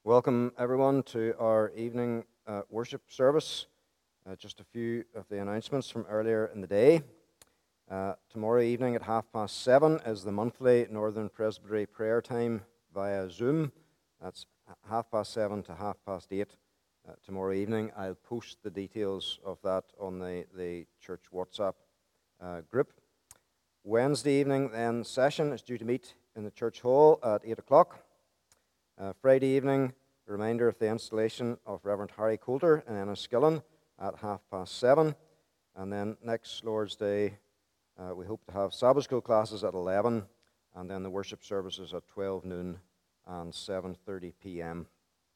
Welcome, everyone, to our evening worship service. Just a few of the announcements from earlier in the day. Tomorrow evening at 7:30 is the monthly Northern Presbytery prayer time via Zoom. That's 7:30 to 8:30 tomorrow evening. I'll post the details of that on the church WhatsApp group. Wednesday evening, then, session is due to meet in the church hall at 8 o'clock. Friday evening, a reminder of the installation of Reverend Harry Coulter in Enniskillen at 7:30. And then next Lord's Day, we hope to have Sabbath school classes at 11, and then the worship services at 12 noon and 7:30 p.m.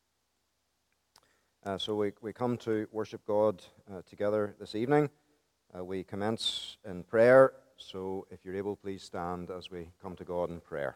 So we come to worship God together this evening. We commence in prayer, so if you're able, please stand as we come to God in prayer.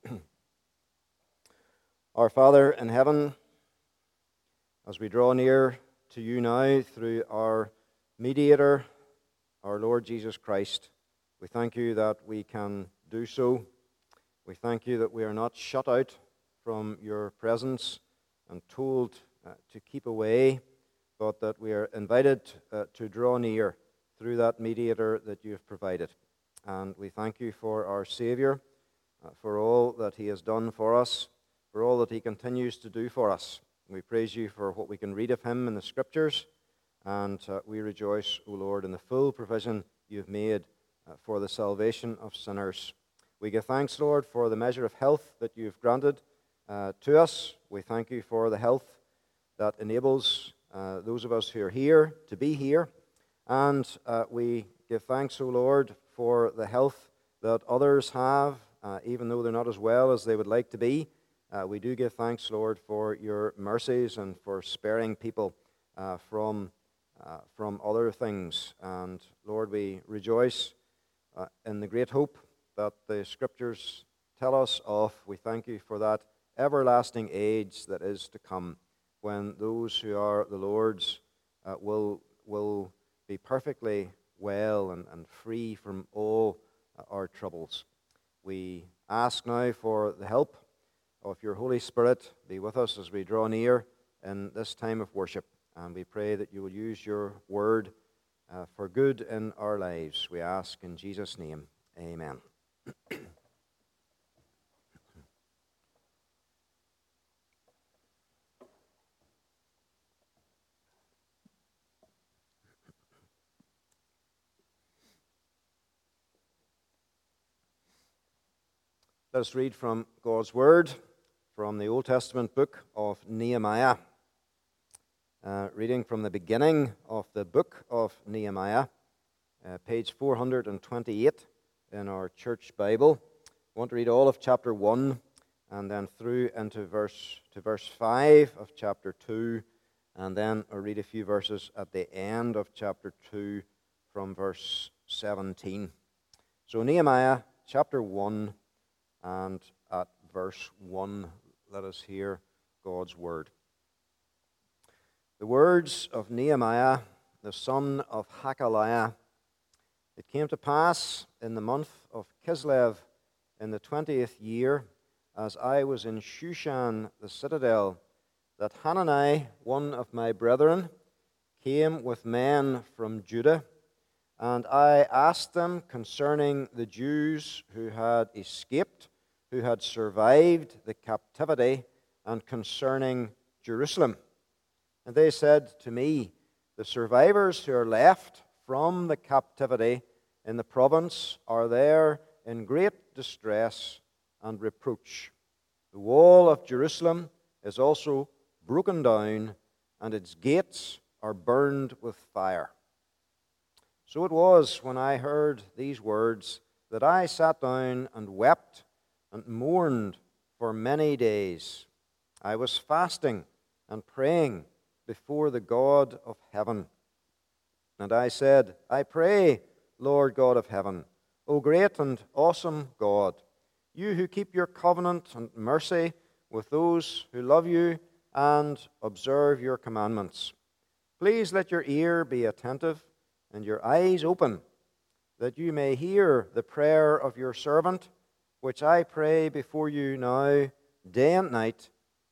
Our Father in heaven, as we draw near to you now through our mediator, our Lord Jesus Christ, we thank you that we can do so. We thank you that we are not shut out from your presence and told to keep away, but that we are invited to draw near through that mediator that you have provided. And we thank you for our Savior, for all that he has done for us, for all that he continues to do for us. We praise you for what we can read of him in the Scriptures, and we rejoice, O Lord, in the full provision you've made for the salvation of sinners. We give thanks, Lord, for the measure of health that you've granted to us. We thank you for the health that enables those of us who are here to be here, and we give thanks, O Lord, for the health that others have, even though they're not as well as they would like to be. We do give thanks, Lord, for your mercies and for sparing people from other things. And, Lord, we rejoice in the great hope that the Scriptures tell us of. We thank you for that everlasting age that is to come, when those who are the Lord's will be perfectly well and free from all our troubles. We ask now for the help of your Holy Spirit. Be with us as we draw near in this time of worship, and we pray that you will use your word for good in our lives. We ask in Jesus' name, amen. Let us read from God's Word, from the Old Testament book of Nehemiah. Reading from the beginning of the book of Nehemiah, page 428 in our church Bible. I want to read all of chapter 1 and then through into verse 5 of chapter 2, and then I'll read a few verses at the end of chapter 2 from verse 17. So Nehemiah chapter 1, and at verse 1, let us hear God's word. The words of Nehemiah, the son of Hakaliah. It came to pass in the month of Kislev, in the 20th year, as I was in Shushan the citadel, that Hanani, one of my brethren, came with men from Judah, and I asked them concerning the Jews who had escaped, who had survived the captivity, and concerning Jerusalem. And they said to me, the survivors who are left from the captivity in the province are there in great distress and reproach. The wall of Jerusalem is also broken down, and its gates are burned with fire. So it was when I heard these words that I sat down and wept and mourned for many days. I was fasting and praying before the God of heaven. And I said, I pray, Lord God of heaven, O great and awesome God, you who keep your covenant and mercy with those who love you and observe your commandments. Please let your ear be attentive and your eyes open, that you may hear the prayer of your servant, which I pray before you now, day and night,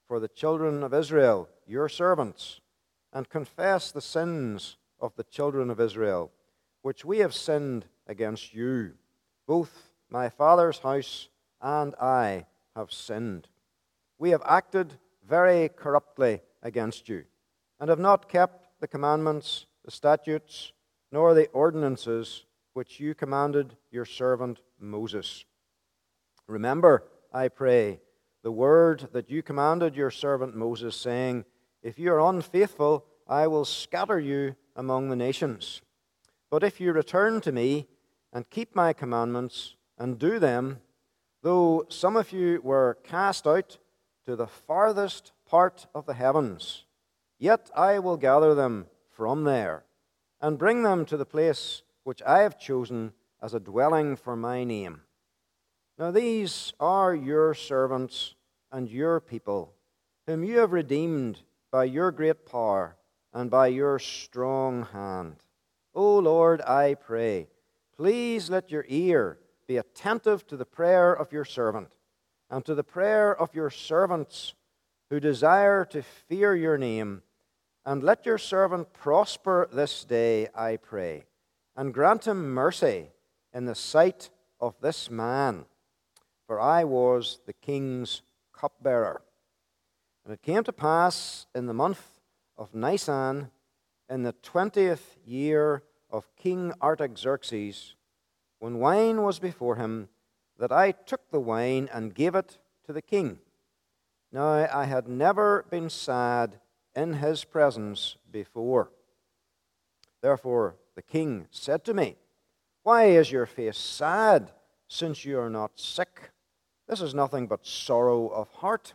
for the children of Israel, your servants, and confess the sins of the children of Israel, which we have sinned against you. Both my father's house and I have sinned. We have acted very corruptly against you, and have not kept the commandments, the statutes, nor the ordinances which you commanded your servant Moses. Remember, I pray, the word that you commanded your servant Moses, saying, if you are unfaithful, I will scatter you among the nations. But if you return to me and keep my commandments and do them, though some of you were cast out to the farthest part of the heavens, yet I will gather them from there and bring them to the place which I have chosen as a dwelling for my name. Now these are your servants and your people, whom you have redeemed by your great power and by your strong hand. O Lord, I pray, please let your ear be attentive to the prayer of your servant and to the prayer of your servants who desire to fear your name, and let your servant prosper this day, I pray, and grant him mercy in the sight of this man. For I was the king's cupbearer. And it came to pass in the month of Nisan, in the 20th year of King Artaxerxes, when wine was before him, that I took the wine and gave it to the king. Now I had never been sad in his presence before. Therefore the king said to me, why is your face sad, since you are not sick? This is nothing but sorrow of heart.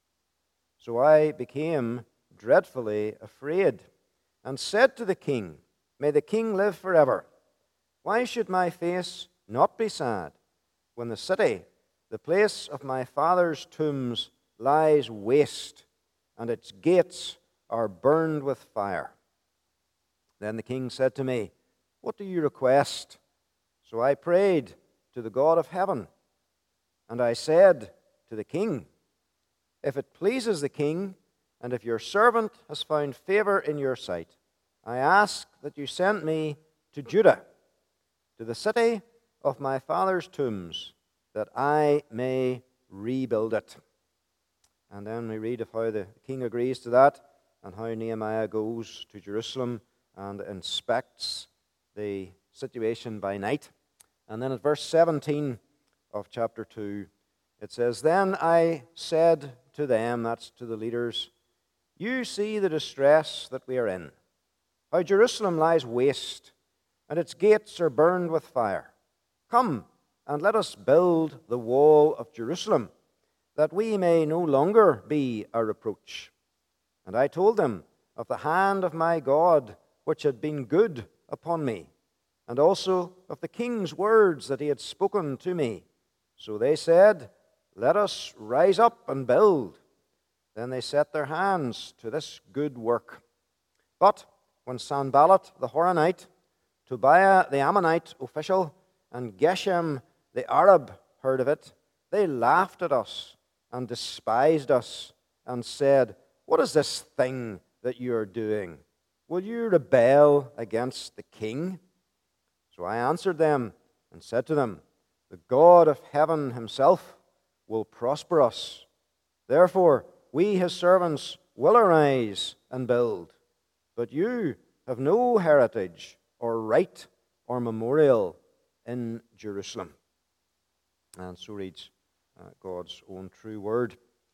So I became dreadfully afraid, and said to the king, may the king live forever. Why should my face not be sad, when the city, the place of my father's tombs, lies waste, and its gates are burned with fire? Then the king said to me, what do you request? So I prayed to the God of heaven, and I said to the king, if it pleases the king, and if your servant has found favor in your sight, I ask that you send me to Judah, to the city of my father's tombs, that I may rebuild it. And then we read of how the king agrees to that, and how Nehemiah goes to Jerusalem and inspects the situation by night. And then at verse 17 of chapter 2, it says, then I said to them, that's to the leaders, you see the distress that we are in, how Jerusalem lies waste, and its gates are burned with fire. Come, and let us build the wall of Jerusalem, that we may no longer be a reproach. And I told them of the hand of my God, which had been good upon me, and also of the king's words that he had spoken to me. So they said, let us rise up and build. Then they set their hands to this good work. But when Sanballat the Horonite, Tobiah the Ammonite official, and Geshem the Arab heard of it, they laughed at us and despised us and said, what is this thing that you are doing? Will you rebel against the king? So I answered them and said to them, the God of heaven himself will prosper us. Therefore, we, his servants, will arise and build. But you have no heritage or right or memorial in Jerusalem. And so reads God's own true word.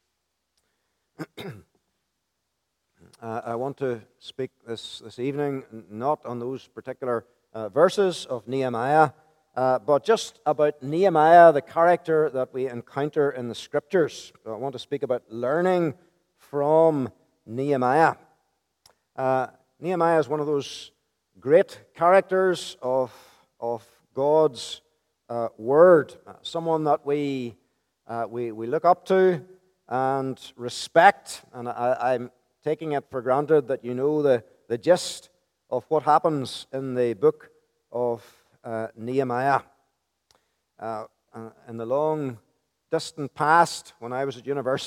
I want to speak this evening not on those particular verses of Nehemiah, but just about Nehemiah, the character that we encounter in the Scriptures. I want to speak about learning from Nehemiah. Nehemiah is one of those great characters of God's Word, someone that we look up to and respect, and I'm taking it for granted that you know the gist of what happens in the book of Nehemiah. In the long distant past, when I was at university,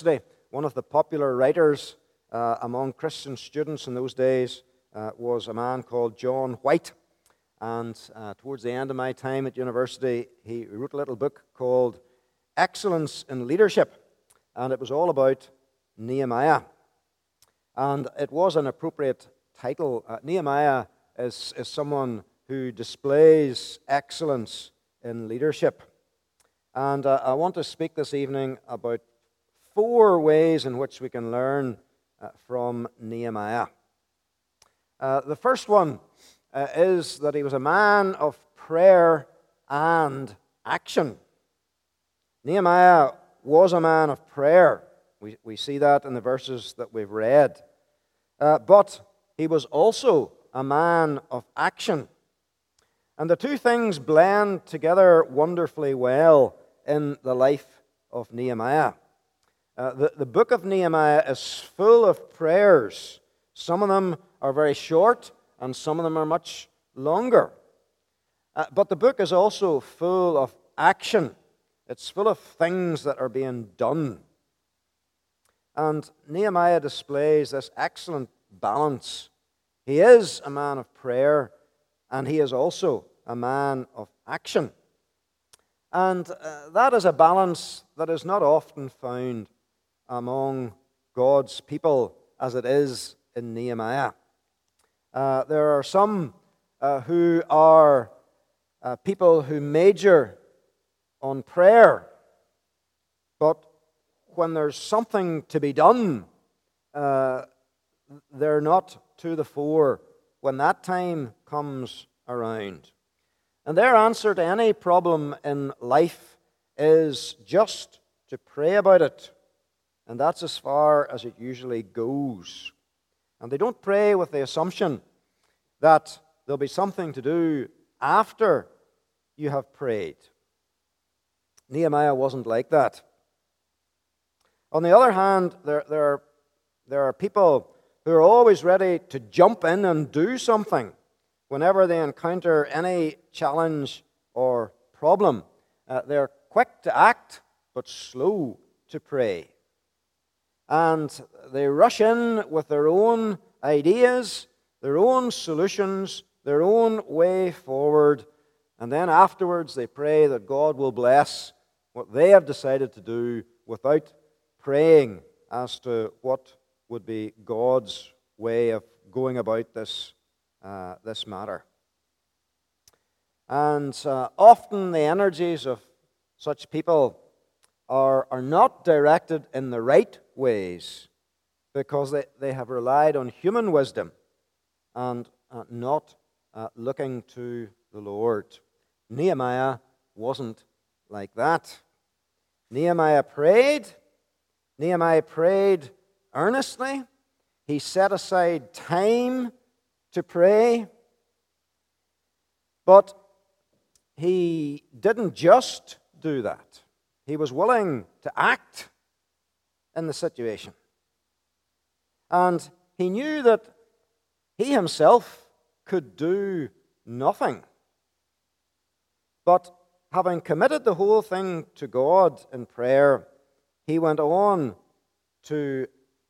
one of the popular writers among Christian students in those days was a man called John White. And towards the end of my time at university, he wrote a little book called Excellence in Leadership. And it was all about Nehemiah. And it was an appropriate title. Nehemiah is someone who displays excellence in leadership. And I want to speak this evening about 4 ways in which we can learn from Nehemiah. The first one is that he was a man of prayer and action. Nehemiah was a man of prayer. We see that in the verses that we've read. But he was also a man of action. And the two things blend together wonderfully well in the life of Nehemiah. The book of Nehemiah is full of prayers. Some of them are very short, and some of them are much longer. But the book is also full of action. It's full of things that are being done. And Nehemiah displays this excellent balance. He is a man of prayer, and he is also a man of action. And that is a balance that is not often found among God's people as it is in Nehemiah. There are some who are people who major on prayer, but when there's something to be done, they're not to the fore when that time comes around. And their answer to any problem in life is just to pray about it. And that's as far as it usually goes. And they don't pray with the assumption that there'll be something to do after you have prayed. Nehemiah wasn't like that. On the other hand, there are people who are always ready to jump in and do something whenever they encounter any challenge or problem. They're quick to act, but slow to pray. And they rush in with their own ideas, their own solutions, their own way forward, and then afterwards they pray that God will bless what they have decided to do without praying as to what would be God's way of going about this matter. And often the energies of such people are not directed in the right ways because they have relied on human wisdom and not looking to the Lord. Nehemiah wasn't like that. Nehemiah prayed earnestly. He set aside time to pray. But he didn't just do that. He was willing to act in the situation. And he knew that he himself could do nothing. But having committed the whole thing to God in prayer, he went on to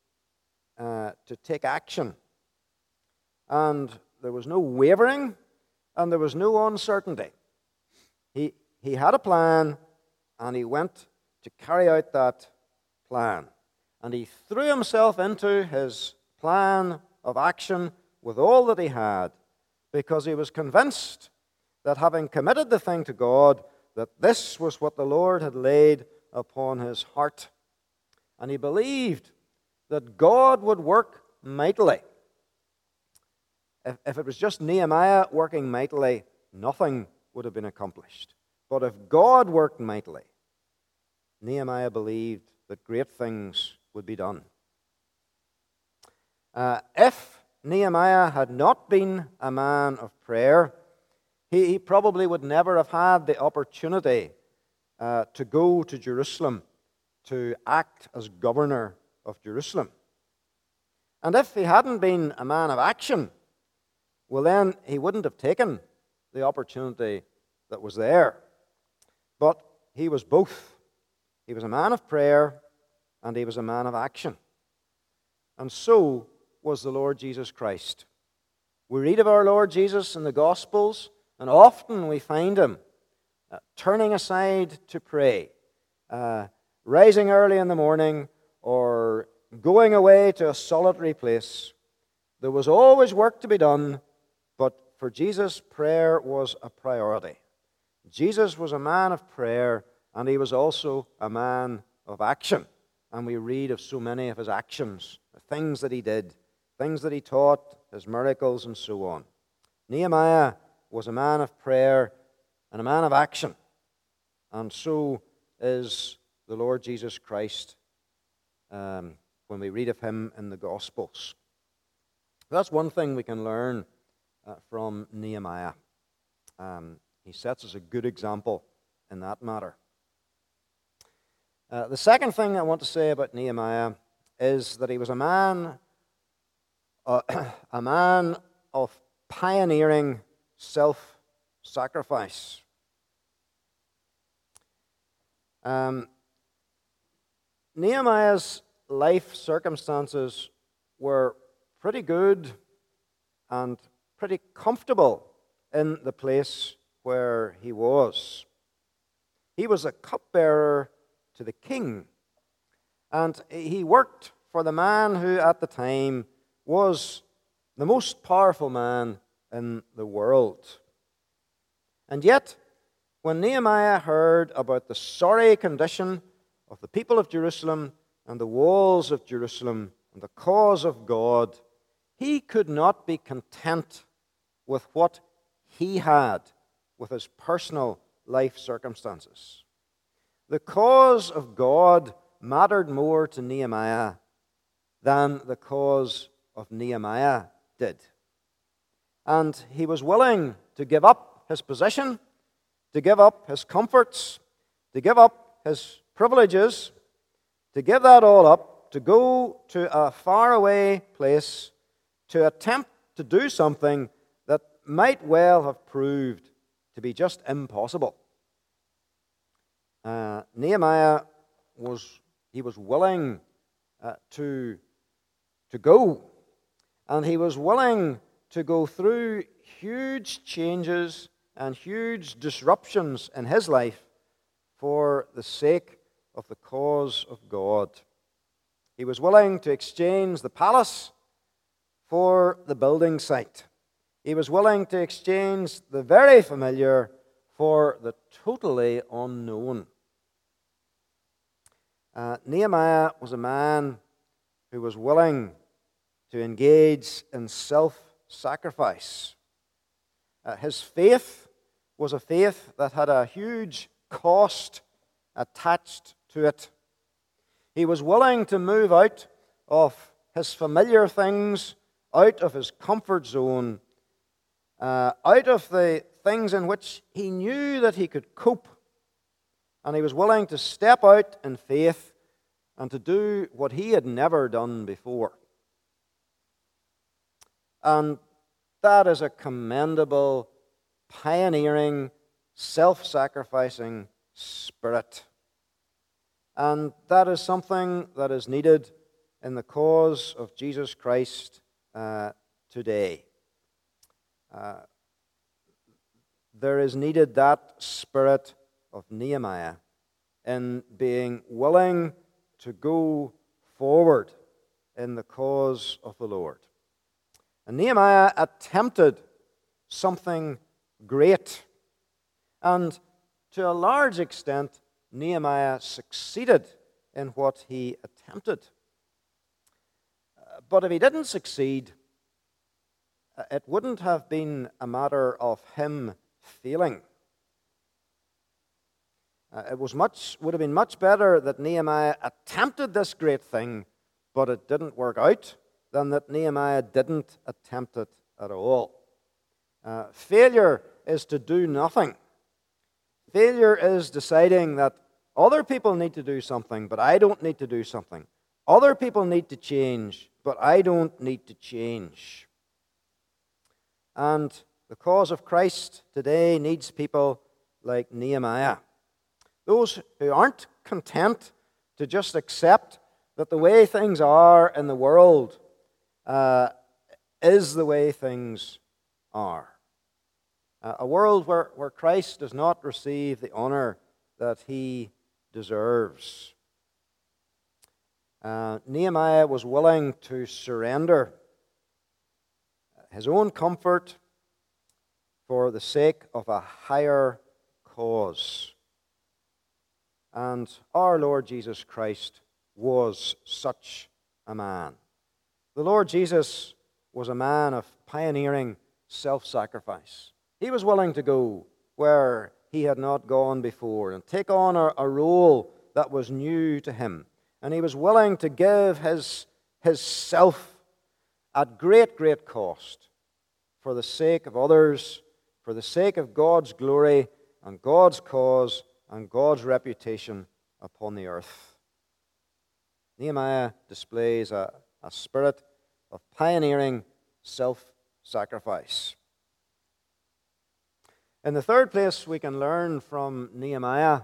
take action. And there was no wavering, and there was no uncertainty. He had a plan, and he went to carry out that plan. And he threw himself into his plan of action with all that he had, because he was convinced that having committed the thing to God, that this was what the Lord had laid upon his heart. And he believed that God would work mightily. If it was just Nehemiah working mightily, nothing would have been accomplished. But if God worked mightily, Nehemiah believed that great things would be done. If Nehemiah had not been a man of prayer, he probably would never have had the opportunity to go to Jerusalem to act as governor of Jerusalem. And if he hadn't been a man of action, well, then he wouldn't have taken the opportunity that was there. But he was both. He was a man of prayer, and he was a man of action. And so was the Lord Jesus Christ. We read of our Lord Jesus in the Gospels, and often we find him turning aside to pray, rising early in the morning, or going away to a solitary place. There was always work to be done, but for Jesus, prayer was a priority. Jesus was a man of prayer, and he was also a man of action. And we read of so many of his actions, the things that he did, things that he taught, his miracles, and so on. Nehemiah was a man of prayer and a man of action. And so is the Lord Jesus Christ when we read of him in the Gospels. That's one thing we can learn from Nehemiah. He sets us a good example in that matter. The second thing I want to say about Nehemiah is that he was a man of pioneering self-sacrifice. Nehemiah's life circumstances were pretty good and pretty comfortable in the place where he was. He was a cupbearer to the king, and he worked for the man who at the time was the most powerful man in the world. And yet, when Nehemiah heard about the sorry condition of the people of Jerusalem and the walls of Jerusalem and the cause of God, he could not be content with what he had, with his personal life circumstances. The cause of God mattered more to Nehemiah than the cause of Nehemiah did. And he was willing to give up his position, to give up his comforts, to give up his privileges, to give that all up, to go to a faraway place, to attempt to do something that might well have proved to be just impossible. Nehemiah was willing to go, and he was willing to go through huge changes and huge disruptions in his life for the sake of the cause of God. He was willing to exchange the palace for the building site. He was willing to exchange the very familiar for the totally unknown. Nehemiah was a man who was willing to engage in self-sacrifice. His faith was a faith that had a huge cost attached to it. He was willing to move out of his familiar things, out of his comfort zone, out of the things in which he knew that he could cope. And he was willing to step out in faith and to do what he had never done before. And that is a commendable, pioneering, self-sacrificing spirit. And that is something that is needed in the cause of Jesus Christ today. There is needed that spirit of Nehemiah in being willing to go forward in the cause of the Lord. And Nehemiah attempted something great. And to a large extent, Nehemiah succeeded in what he attempted. But if he didn't succeed, it wouldn't have been a matter of him failing. Would have been much better that Nehemiah attempted this great thing, but it didn't work out, than that Nehemiah didn't attempt it at all. Failure is to do nothing. Failure is deciding that other people need to do something, but I don't need to do something. Other people need to change, but I don't need to change. And the cause of Christ today needs people like Nehemiah. Those who aren't content to just accept that the way things are in the world is the way things are. A world where Christ does not receive the honor that he deserves. Nehemiah was willing to surrender his own comfort for the sake of a higher cause. And our Lord Jesus Christ was such a man. The Lord Jesus was a man of pioneering self-sacrifice. He was willing to go where he had not gone before and take on a role that was new to him. And he was willing to give his self at great, great cost for the sake of others, for the sake of God's glory and God's cause and God's reputation upon the earth. Nehemiah displays a spirit of pioneering self-sacrifice. In the third place, we can learn from Nehemiah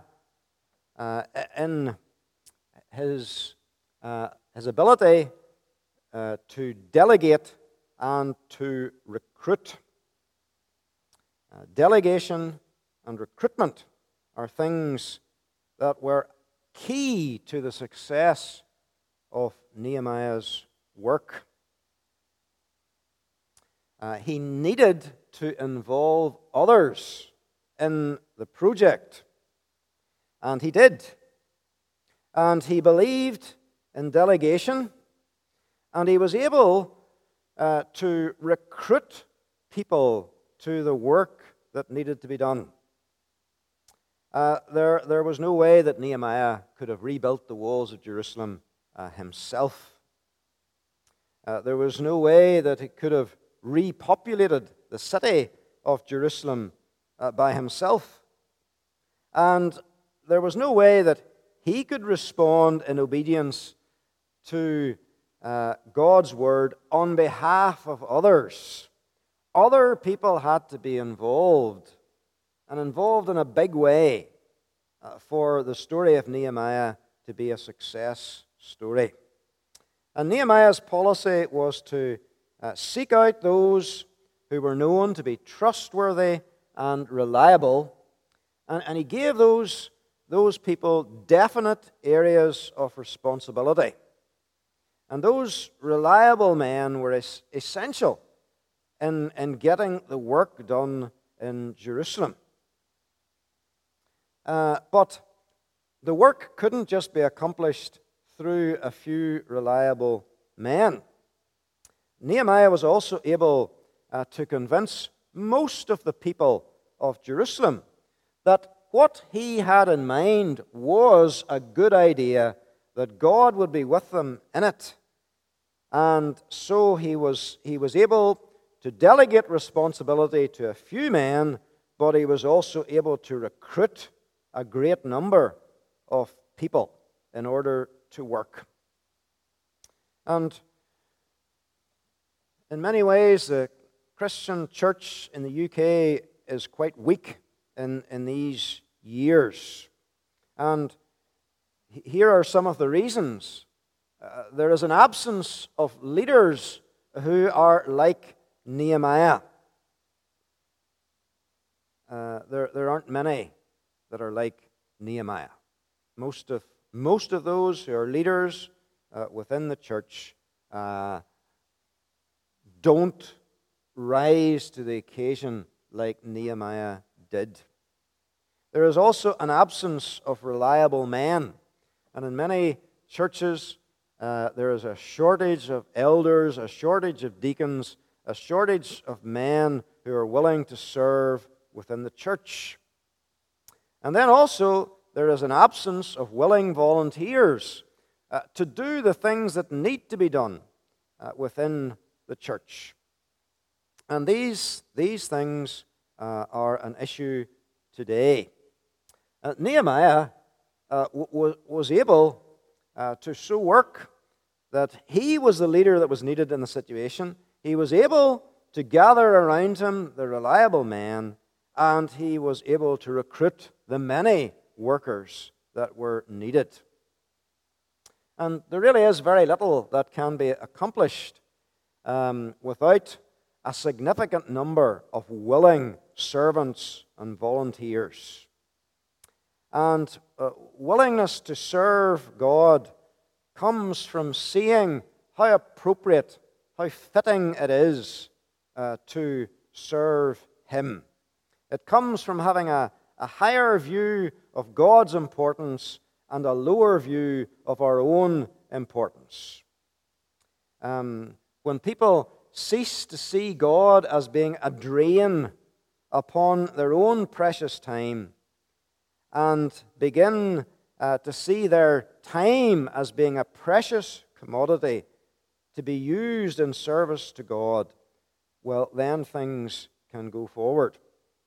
in his ability to delegate and to recruit. Delegation and recruitment are things that were key to the success of Nehemiah's work. He needed to involve others in the project, and he did. And he believed in delegation, and he was able to recruit people to the work that needed to be done. There was no way that Nehemiah could have rebuilt the walls of Jerusalem himself. There was no way that he could have repopulated the city of Jerusalem by himself. And there was no way that he could respond in obedience to God's word on behalf of others. Other people had to be involved, and involved in a big way, for the story of Nehemiah to be a success story. And Nehemiah's policy was to seek out those who were known to be trustworthy and reliable, and he gave those people definite areas of responsibility. And those reliable men were essential in getting the work done in Jerusalem. But the work couldn't just be accomplished through a few reliable men. Nehemiah was also able to convince most of the people of Jerusalem that what he had in mind was a good idea, that God would be with them in it. And so he was able to delegate responsibility to a few men, but he was also able to recruit a great number of people in order to work. And in many ways, the Christian church in the UK is quite weak in these years. And here are some of the reasons. There is an absence of leaders who are like Nehemiah. There aren't many that are like Nehemiah. Most of those who are leaders within the church don't rise to the occasion like Nehemiah did. There is also an absence of reliable men. And in many churches, there is a shortage of elders, a shortage of deacons, a shortage of men who are willing to serve within the church. And then also, there is an absence of willing volunteers to do the things that need to be done within the church. And these things are an issue today. Nehemiah was able to so work that he was the leader that was needed in the situation. He was able to gather around him the reliable men, and he was able to recruit the many workers that were needed. And there really is very little that can be accomplished without a significant number of willing servants and volunteers. And willingness to serve God comes from seeing how appropriate, how fitting it is to serve Him. It comes from having a higher view of God's importance and a lower view of our own importance. When people cease to see God as being a drain upon their own precious time and begin to see their time as being a precious commodity to be used in service to God, well, then things can go forward.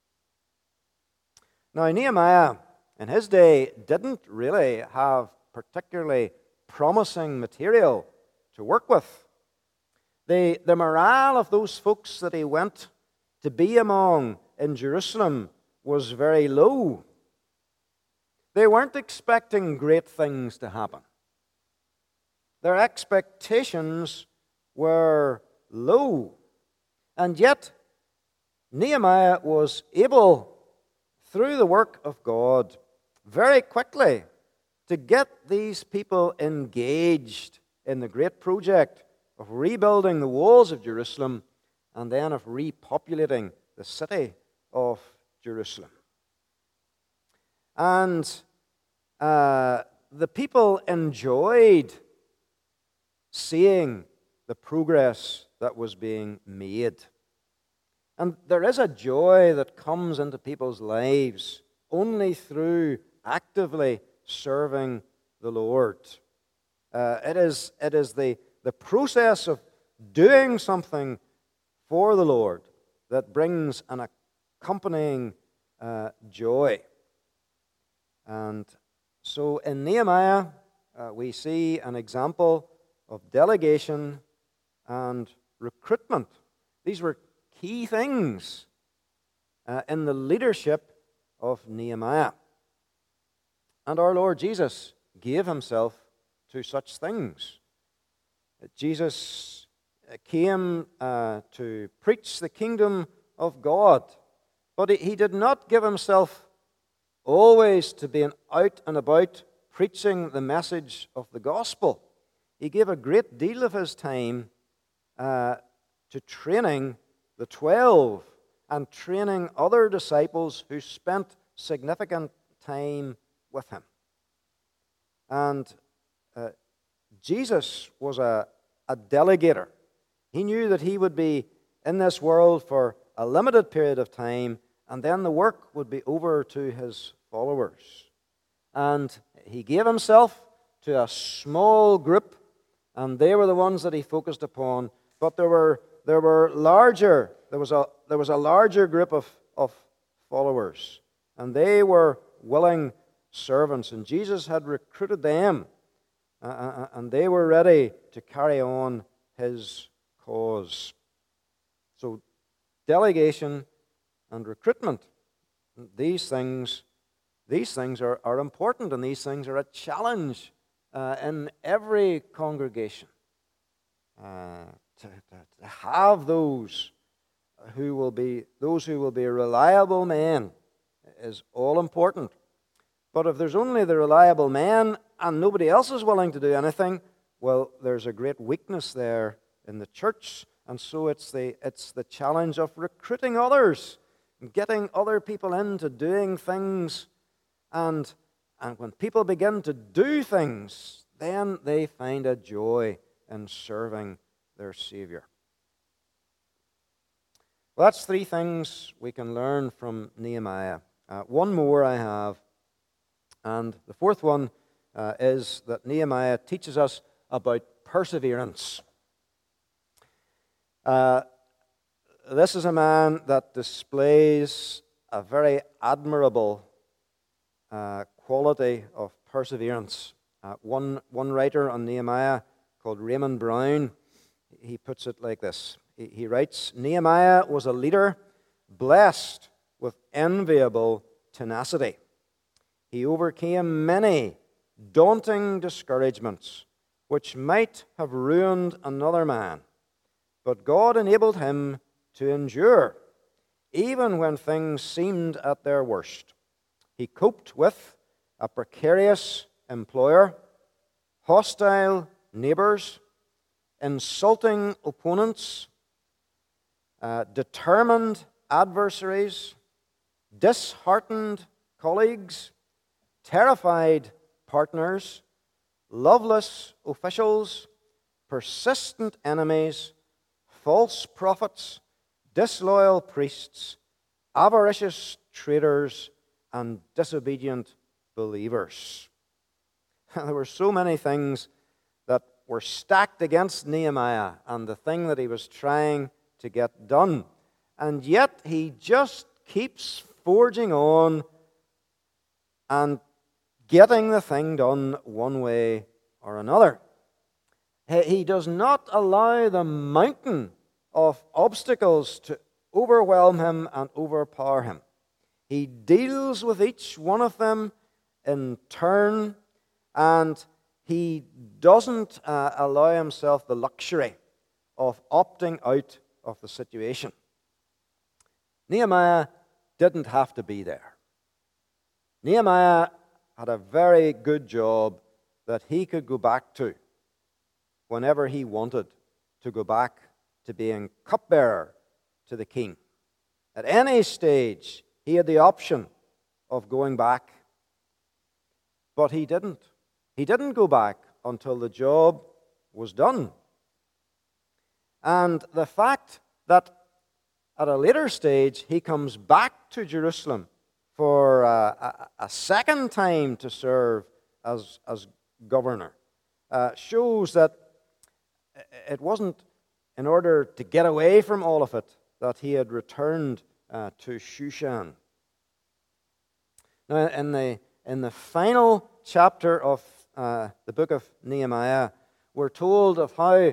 Now, Nehemiah, in his day, didn't really have particularly promising material to work with. The morale of those folks that he went to be among in Jerusalem was very low. They weren't expecting great things to happen. Their expectations were low. And yet, Nehemiah was able, through the work of God, very quickly to get these people engaged in the great project of rebuilding the walls of Jerusalem and then of repopulating the city of Jerusalem. And the people enjoyed seeing the progress that was being made. And there is a joy that comes into people's lives only through actively serving the Lord. It is the process of doing something for the Lord that brings an accompanying joy. And so in Nehemiah, we see an example of delegation and recruitment. These were key things in the leadership of Nehemiah. And our Lord Jesus gave himself to such things. Jesus came to preach the kingdom of God, but he did not give himself always to being out and about preaching the message of the gospel. He gave a great deal of his time to training the 12 and training other disciples who spent significant time with him. And Jesus was a delegator. He knew that he would be in this world for a limited period of time, and then the work would be over to his followers. And he gave himself to a small group, and they were the ones that he focused upon. But there was a larger group of followers, and they were willing servants, and Jesus had recruited them, and they were ready to carry on his cause. So delegation and recruitment, these things are important, and these things are a challenge in every congregation. To have those who will be reliable men is all important. But if there's only the reliable men and nobody else is willing to do anything, well, there's a great weakness there in the church. And so it's the challenge of recruiting others, getting other people into doing things. And when people begin to do things, then they find a joy in serving their Savior. Well, that's three things we can learn from Nehemiah. One more I have, and the fourth one is that Nehemiah teaches us about perseverance. This is a man that displays a very admirable quality of perseverance. One writer on Nehemiah called Raymond Brown, he puts it like this. He writes, Nehemiah was a leader blessed with enviable tenacity. He overcame many daunting discouragements which might have ruined another man. But God enabled him to endure, even when things seemed at their worst. He coped with a precarious employer, hostile neighbors, insulting opponents, determined adversaries, disheartened colleagues, terrified partners, loveless officials, persistent enemies, false prophets, disloyal priests, avaricious traders, and disobedient believers. There were so many things that were stacked against Nehemiah and the thing that he was trying to get done. And yet he just keeps forging on and getting the thing done one way or another. He does not allow the mountain of obstacles to overwhelm him and overpower him. He deals with each one of them in turn, and he doesn't allow himself the luxury of opting out of the situation. Nehemiah didn't have to be there. Nehemiah had a very good job that he could go back to whenever he wanted to go back to being cupbearer to the king. At any stage, he had the option of going back. But he didn't. He didn't go back until the job was done. And the fact that at a later stage he comes back to Jerusalem for a second time to serve as governor shows that it wasn't in order to get away from all of it that he had returned to Shushan. Now, in the final chapter of the book of Nehemiah, we're told of how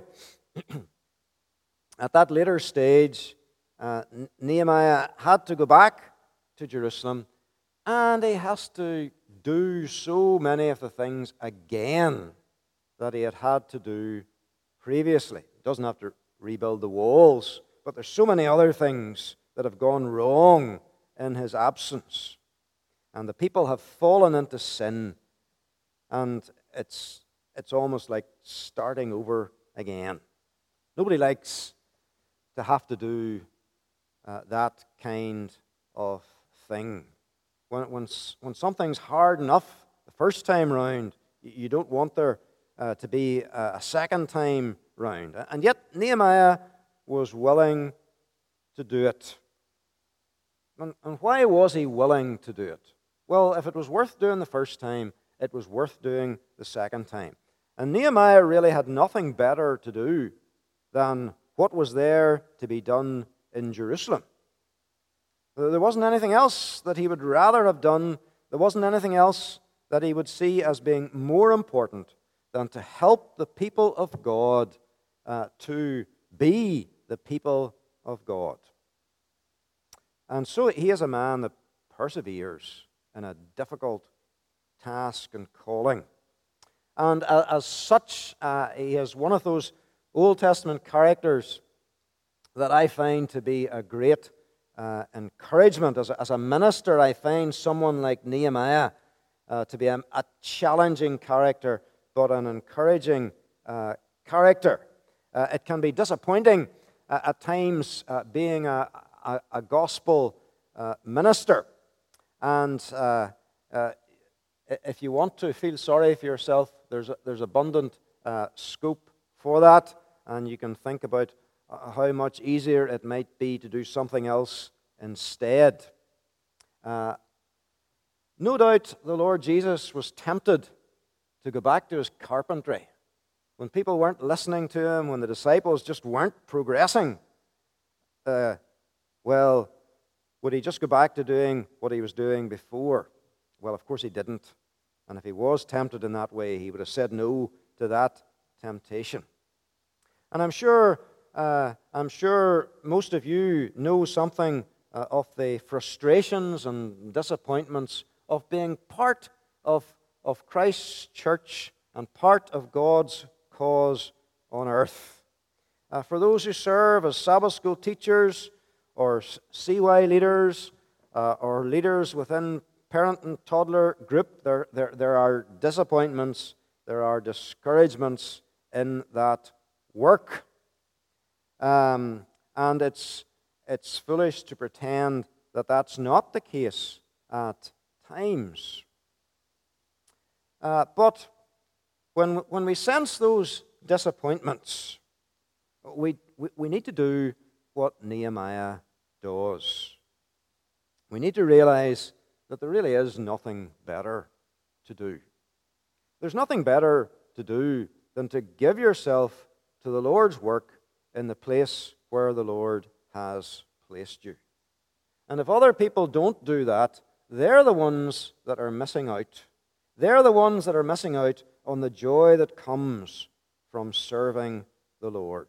at that later stage Nehemiah had to go back to Jerusalem, and he has to do so many of the things again that he had to do previously. He doesn't have to rebuild the walls, but there's so many other things that have gone wrong in his absence. And the people have fallen into sin, and it's almost like starting over again. Nobody likes to have to do that kind of thing. When something's hard enough the first time round, you don't want there to be a second time round. And yet Nehemiah was willing to do it. And why was he willing to do it? Well, if it was worth doing the first time, it was worth doing the second time. And Nehemiah really had nothing better to do than what was there to be done in Jerusalem. There wasn't anything else that he would rather have done. There wasn't anything else that he would see as being more important than to help the people of God to be the people of God. And so he is a man that perseveres in a difficult task and calling. And as such, he is one of those Old Testament characters that I find to be a great encouragement. As a minister, I find someone like Nehemiah to be a challenging character, but an encouraging character. It can be disappointing at times being a gospel minister. And if you want to feel sorry for yourself, there's abundant scope for that, and you can think about how much easier it might be to do something else instead. No doubt the Lord Jesus was tempted to go back to his carpentry. When people weren't listening to him, when the disciples just weren't progressing, well, would he just go back to doing what he was doing before? Well, of course he didn't. And if he was tempted in that way, he would have said no to that temptation. And I'm sure most of you know something of the frustrations and disappointments of being part of Christ's church and part of God's cause on earth. For those who serve as Sabbath school teachers or CY leaders or leaders within parent and toddler group, there are disappointments, there are discouragements in that work. And it's foolish to pretend that that's not the case at times. But when we sense those disappointments, we need to do what Nehemiah does. We need to realize that there really is nothing better to do. There's nothing better to do than to give yourself to the Lord's work in the place where the Lord has placed you. And if other people don't do that, they're the ones that are missing out. They're the ones that are missing out on the joy that comes from serving the Lord.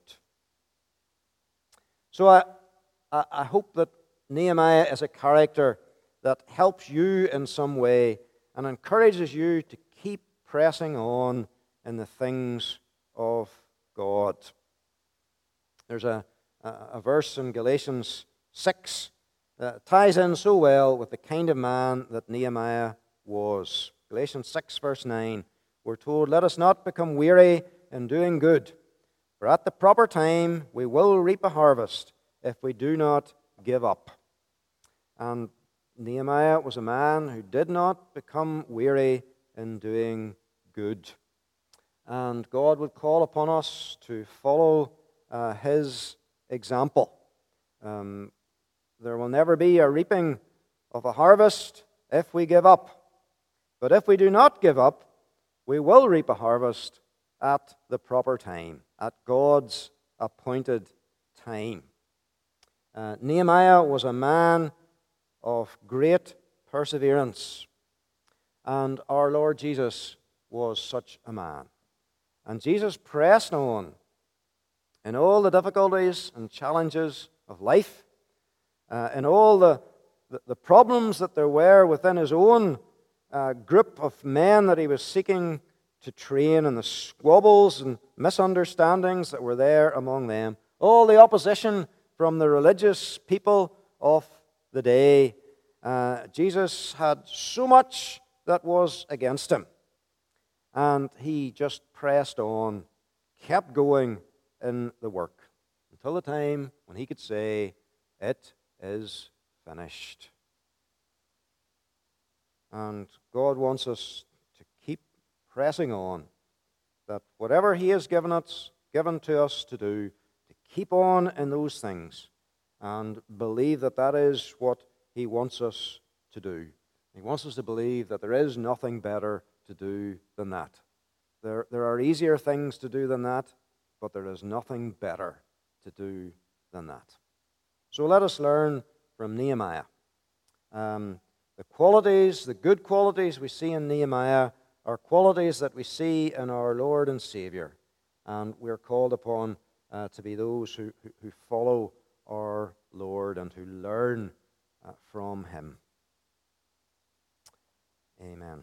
So I hope that Nehemiah is a character that helps you in some way and encourages you to keep pressing on in the things of God. There's a verse in Galatians 6 that ties in so well with the kind of man that Nehemiah was. Galatians 6, verse 9, we're told, "Let us not become weary in doing good, for at the proper time we will reap a harvest if we do not give up." And Nehemiah was a man who did not become weary in doing good. And God would call upon us to follow his example. There will never be a reaping of a harvest if we give up. But if we do not give up, we will reap a harvest at the proper time, at God's appointed time. Nehemiah was a man of great perseverance, and our Lord Jesus was such a man. And Jesus pressed on in all the difficulties and challenges of life, in all the problems that there were within his own group of men that he was seeking to train, and the squabbles and misunderstandings that were there among them, all the opposition from the religious people of the day. Jesus had so much that was against him, and he just pressed on, kept going in the work until the time when he could say, "It is finished." And God wants us to keep pressing on, that whatever he has given to us to do, to keep on in those things and believe that that is what he wants us to do. He wants us to believe that there is nothing better to do than that. There are easier things to do than that, but there is nothing better to do than that. So let us learn from Nehemiah. The qualities, the good qualities we see in Nehemiah are qualities that we see in our Lord and Savior. And we're called upon to be those who follow our Lord and who learn from him. Amen.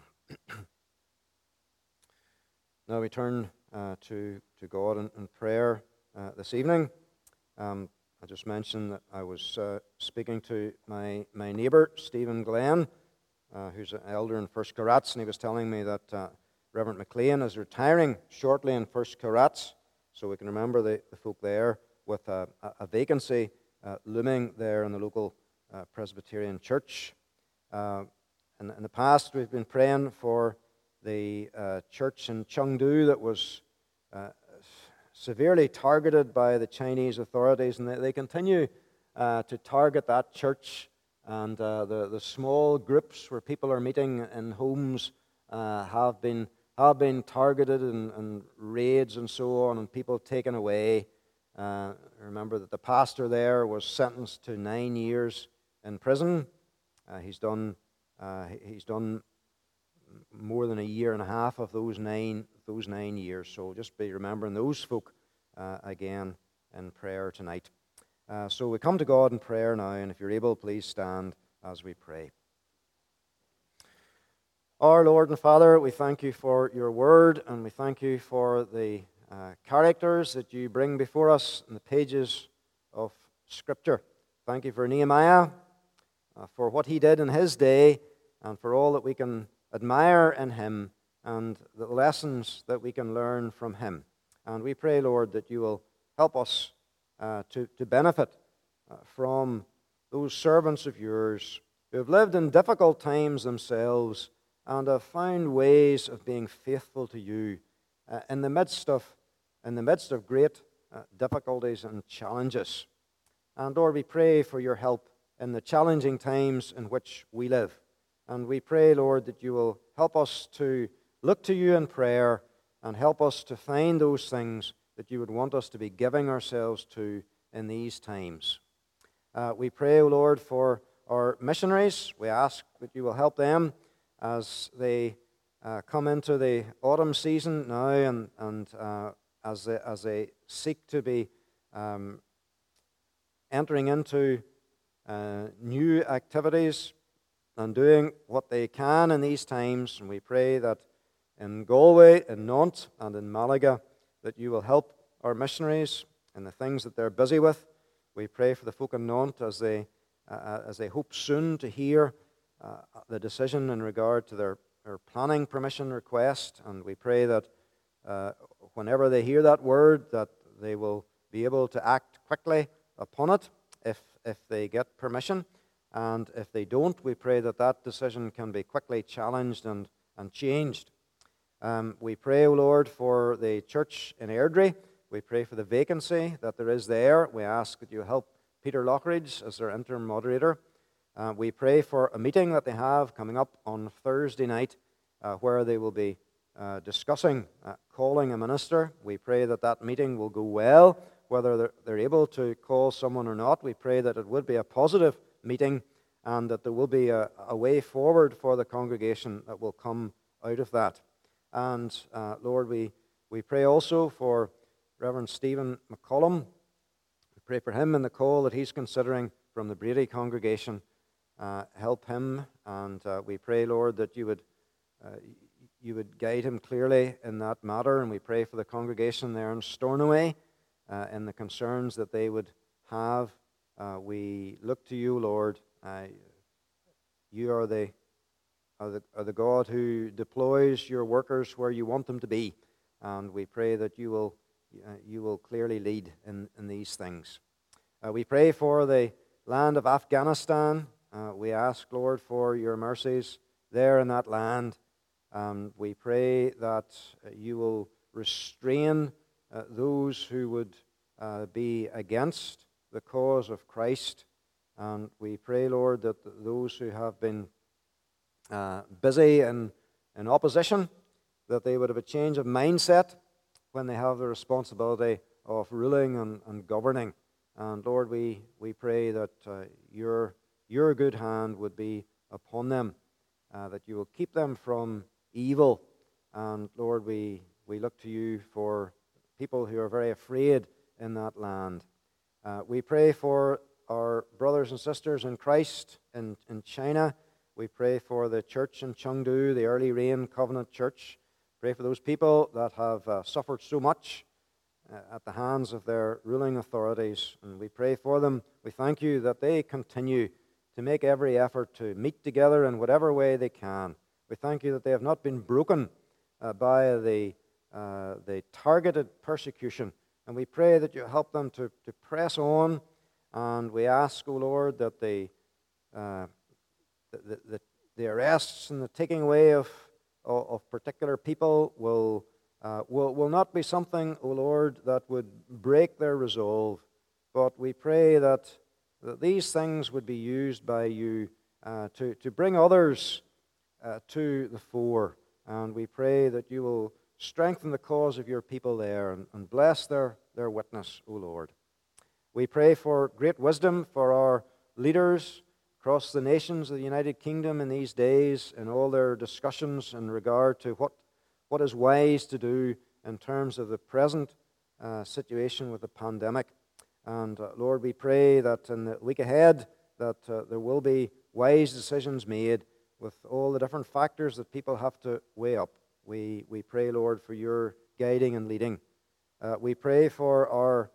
Now we turn to God in prayer this evening. I just mentioned that I was speaking to my neighbour, Stephen Glenn, who's an elder in First Carats, and he was telling me that Reverend McLean is retiring shortly in First Carats, so we can remember the folk there, with a vacancy looming there in the local Presbyterian church. In the past, we've been praying for the church in Chengdu that was severely targeted by the Chinese authorities, and they continue to target that church, and the small groups where people are meeting in homes have been targeted, and raids and so on, and people taken away. Remember that the pastor there was sentenced to 9 years in prison. He's done more than a year and a half of those nine years. So just be remembering those folk again in prayer tonight. So we come to God in prayer now, and if you're able, please stand as we pray. Our Lord and Father, we thank you for your word, and we thank you for the characters that you bring before us in the pages of Scripture. Thank you for Nehemiah, for what he did in his day, and for all that we can admire in him, and the lessons that we can learn from him. And we pray, Lord, that you will help us to benefit from those servants of yours who have lived in difficult times themselves and have found ways of being faithful to you in the midst of great difficulties and challenges. And Lord, we pray for your help in the challenging times in which we live. And we pray, Lord, that you will help us to look to you in prayer and help us to find those things that you would want us to be giving ourselves to in these times. We pray, O Lord, for our missionaries. We ask that you will help them as they come into the autumn season now, and as they seek to be entering into new activities and doing what they can in these times. And we pray that in Galway, in Nantes, and in Malaga, that you will help our missionaries in the things that they're busy with. We pray for the folk in Nantes as they hope soon to hear the decision in regard to their planning permission request. And we pray that whenever they hear that word, that they will be able to act quickly upon it if they get permission. And if they don't, we pray that that decision can be quickly challenged and changed. We pray, O Lord, for the church in Airdrie. We pray for the vacancy that there is there. We ask that you help Peter Lockridge as their interim moderator. We pray for a meeting that they have coming up on Thursday night where they will be discussing calling a minister. We pray that that meeting will go well, whether they're able to call someone or not. We pray that it would be a positive meeting and that there will be a way forward for the congregation that will come out of that. And Lord, we pray also for Reverend Stephen McCollum. We pray for him in the call that he's considering from the Brady congregation. Help him, and we pray, Lord, that you would guide him clearly in that matter. And we pray for the congregation there in Stornoway and the concerns that they would have. We look to you, Lord. You are the God who deploys your workers where you want them to be, and we pray that you will clearly lead in these things. We pray for the land of Afghanistan. We ask, Lord, for your mercies there in that land. We pray that you will restrain those who would be against the cause of Christ. And we pray, Lord, that those who have been busy in opposition, that they would have a change of mindset when they have the responsibility of ruling and governing. And Lord, we pray that your good hand would be upon them, that you will keep them from evil. And Lord, we look to you for people who are very afraid in that land. We pray for our brothers and sisters in Christ in China. We pray for the church in Chengdu, the Early Rain Covenant Church. Pray for those people that have suffered so much at the hands of their ruling authorities. And we pray for them. We thank you that they continue to make every effort to meet together in whatever way they can. We thank you that they have not been broken by the targeted persecution. And we pray that you help them to press on. And we ask, O Lord, that the arrests and the taking away of particular people will not be something, O Lord, that would break their resolve. But we pray that these things would be used by you to bring others to the fore. And we pray that you will strengthen the cause of your people there and bless their witness, O Lord. We pray for great wisdom for our leaders across the nations of the United Kingdom in these days, in all their discussions in regard to what is wise to do in terms of the present situation with the pandemic. And Lord, we pray that in the week ahead that there will be wise decisions made with all the different factors that people have to weigh up. We pray, Lord, for your guiding and leading. We pray for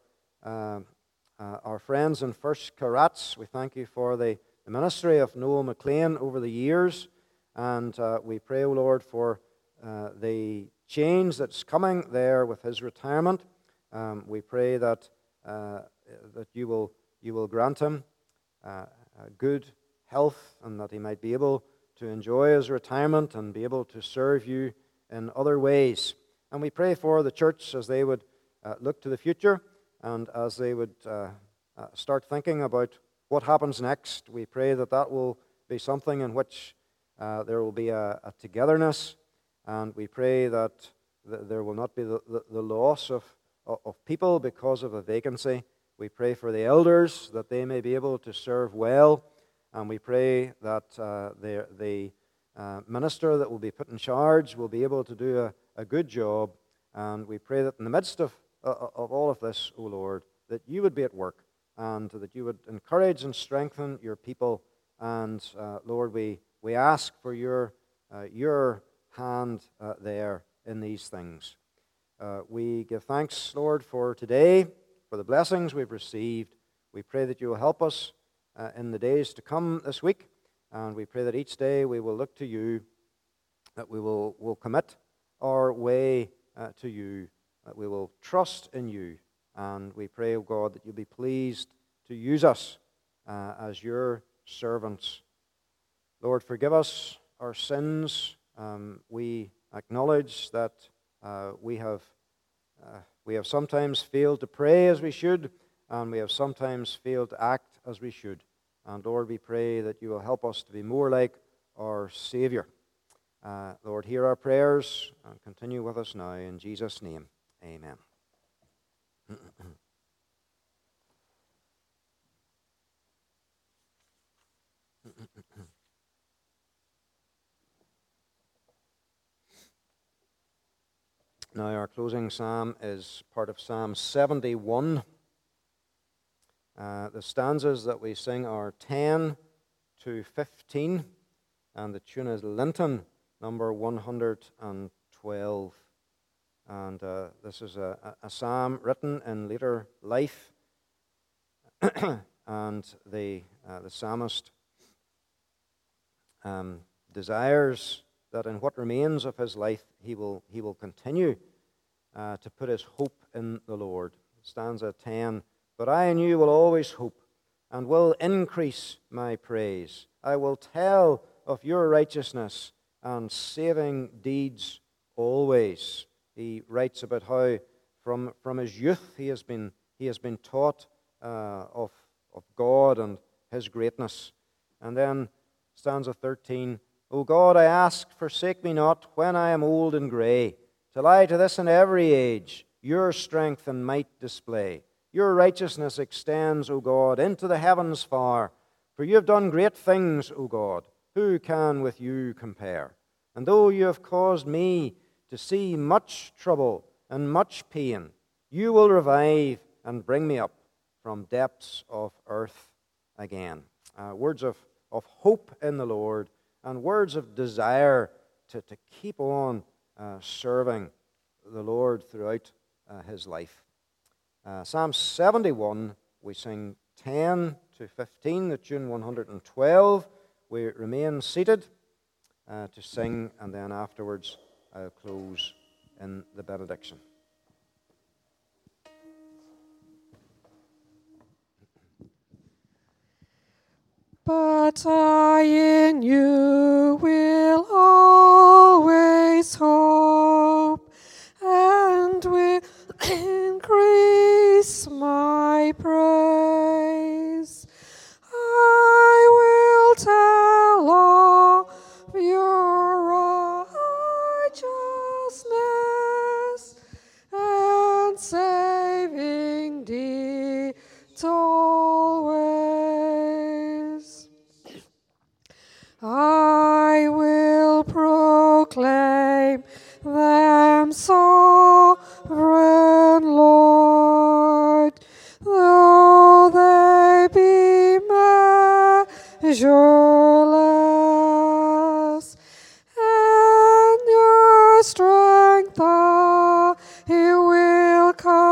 our friends in First Carats. We thank you for the ministry of Noel McLean over the years. And we pray, O Lord, for the change that's coming there with his retirement. We pray that you will grant him good health, and that he might be able to enjoy his retirement and be able to serve you in other ways. And we pray for the church as they would look to the future, and as they would start thinking about what happens next. We pray that that will be something in which there will be a togetherness, and we pray that there will not be the loss of people because of a vacancy. We pray for the elders, that they may be able to serve well, and we pray that the minister that will be put in charge will be able to do a good job. And we pray that in the midst of all of this, O Lord, that you would be at work, and that you would encourage and strengthen your people. And Lord, we ask for your hand there in these things. We give thanks, Lord, for today, for the blessings we've received. We pray that you will help us in the days to come this week, and we pray that each day we will look to you, that we will commit our way to you, that we will trust in you, and we pray, O God, that you'll be pleased to use us as your servants. Lord, forgive us our sins. We acknowledge that we have sometimes failed to pray as we should, and we have sometimes failed to act as we should. And Lord, we pray that you will help us to be more like our Savior. Lord, hear our prayers and continue with us now. In Jesus' name, amen. Now, our closing psalm is part of Psalm 71. The stanzas that we sing are 10 to 15, and the tune is Linton, number 112. And this is a psalm written in later life, and the psalmist desires that in what remains of his life he will continue to put his hope in the Lord. Stanza 10. But I in you will always hope, and will increase my praise. I will tell of your righteousness and saving deeds always. He writes about how from his youth he has been taught of God and his greatness. And then stanza 13. O God, I ask, forsake me not when I am old and grey, till I to this and every age your strength and might display. Your righteousness extends, O God, into the heavens far. For you have done great things, O God. Who can with you compare? And though you have caused me to see much trouble and much pain, you will revive and bring me up from depths of earth again. Words of hope in the Lord, and words of desire to keep on serving the Lord throughout his life. Psalm 71, we sing 10 to 15, the tune 112. We remain seated to sing, and then afterwards I'll close in the benediction. But I in you will always hope, and will increase my praise. I will tell of your righteousness and saving deeds always. I will proclaim them sovereign Lord, though they be measureless, and your strength He will come.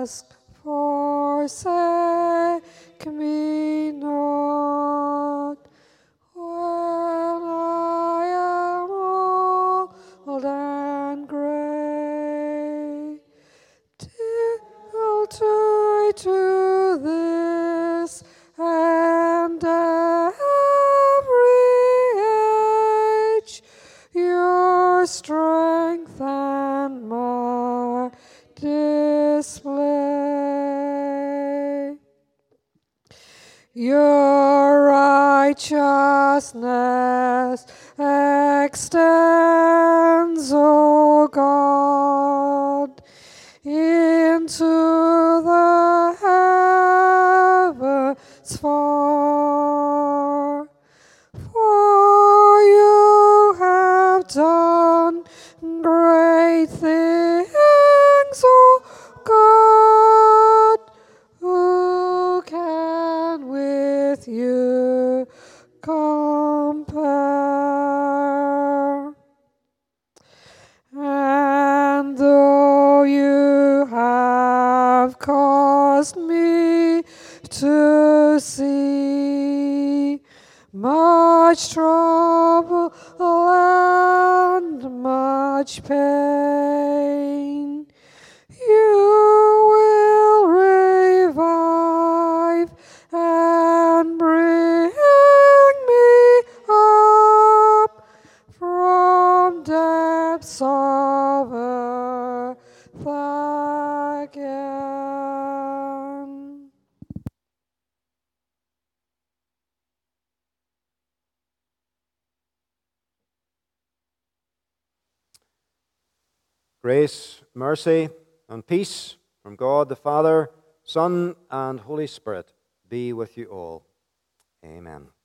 ask, forsake me not. When I am old and gray, till to this and every age, your strength and my display. Your righteousness extends, O God, into the heavens far. For you have done great things, O God. Who can with you compare? And though you have caused me to see much trouble and much pain, you will revive and bring me up from depths of earth again. Grace, mercy, and peace from God the Father, Son, and Holy Spirit be with you all. Amen.